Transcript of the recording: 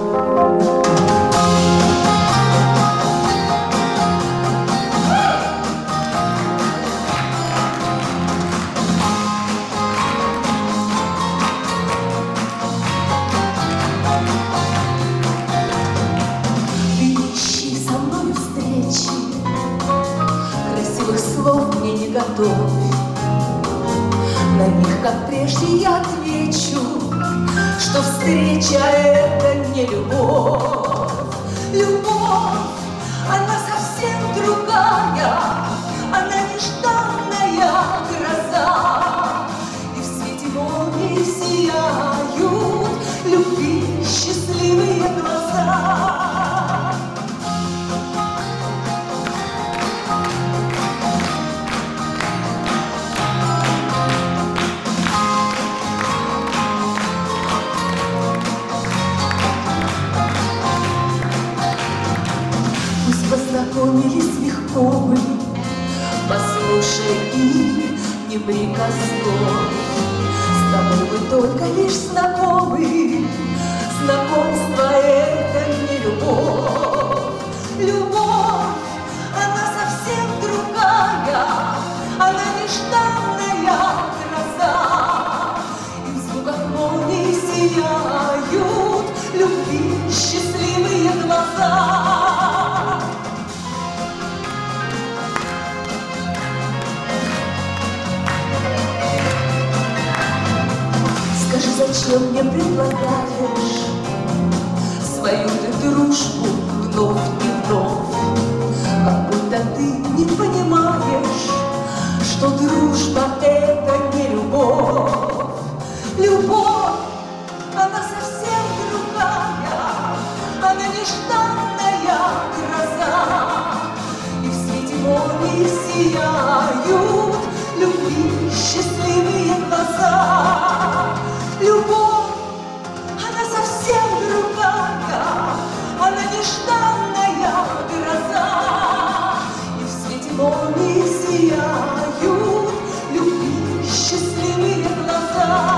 На них, как прежде, я отвечу, что встреча — это не любовь. Любовь, она совсем другая, она нежданная гроза. И в свете молнии сияют любви счастливые глаза. Познакомились легко мы, послушай и не прикоснусь. С тобой мы только лишь знакомы, знакомство — это не любовь. Любовь, она совсем другая, она нежданная гроза. И в звуках молнии сияют любви счастливые глаза. Зачем мне предлагаешь свою ты дружбу вновь и вновь? Как будто ты не понимаешь, что дружба — это не любовь. Любовь, она совсем другая, она нежданная гроза. И в свете молнии сияют любви счастливые глаза. Любовь, она совсем другая, она нежданная гроза. И в свете молнии сияют любви счастливые глаза.